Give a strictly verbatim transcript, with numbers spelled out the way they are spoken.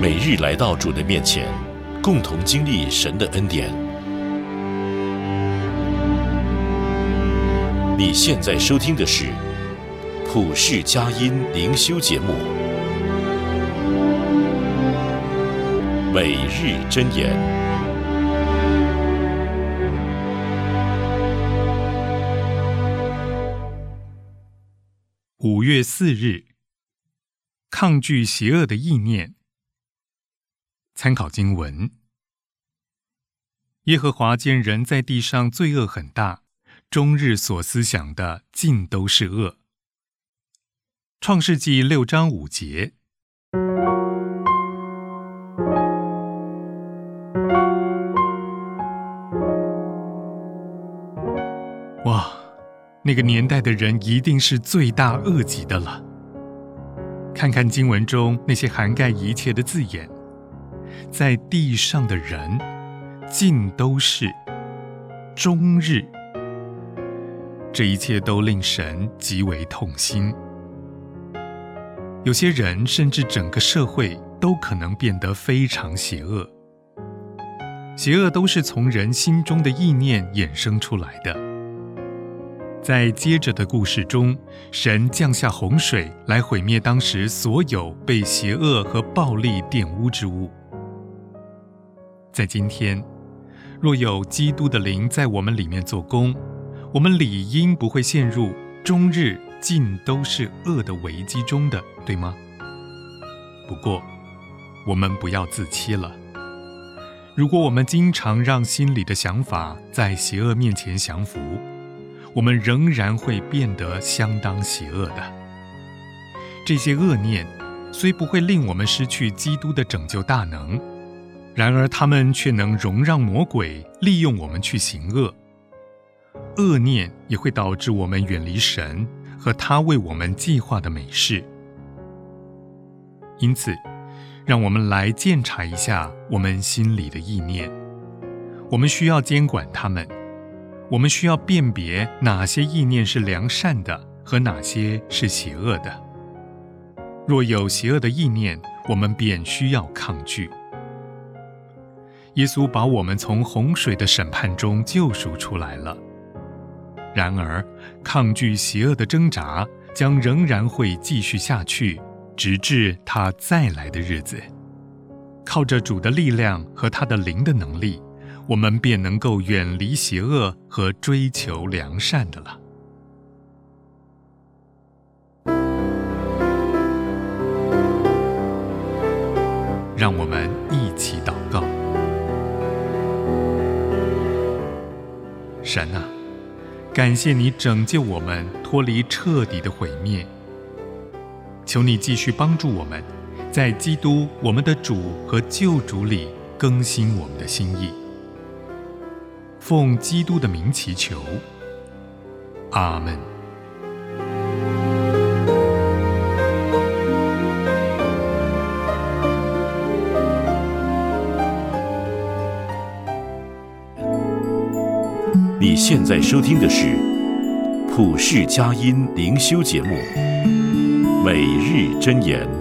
每日来到主的面前，共同经历神的恩典。你现在收听的是普世佳音灵修节目，每日箴言。 五月四日，抗拒邪恶的意念。参考经文：耶和华见人在地上罪恶很大，终日所思想的尽都是恶。创世纪六章五节。哇，那个年代的人一定是罪大恶极的了。看看经文中那些涵盖一切的字眼，在地上的人尽都是，终日，这一切都令神极为痛心。有些人甚至整个社会都可能变得非常邪恶。邪恶都是从人心中的意念衍生出来的。在接着的故事中，神降下洪水来毁灭当时所有被邪恶和暴力玷污之物。在今天，若有基督的灵在我们里面做工，我们理应不会陷入终日尽都是恶的危机中的，对吗？不过，我们不要自欺了。如果我们经常让心里的想法在邪恶面前降服，我们仍然会变得相当邪恶的。这些恶念虽不会令我们失去基督的拯救大能，然而他们却能容让魔鬼利用我们去行恶。恶念也会导致我们远离神和他为我们计划的美事。因此，让我们来鉴察一下我们心里的意念。我们需要监管他们，我们需要辨别哪些意念是良善的和哪些是邪恶的。若有邪恶的意念，我们便需要抗拒。耶稣把我们从洪水的审判中救赎出来了。然而，抗拒邪恶的挣扎将仍然会继续下去，直至他再来的日子。靠着主的力量和他的灵的能力，我们便能够远离邪恶和追求良善的了。让我们一起祷告。神啊，感谢你拯救我们脱离彻底的毁灭，求你继续帮助我们，在基督我们的主和救主里更新我们的心意。奉基督的名祈求，阿们。 你现在收听的是普世佳音灵修节目，每日箴言。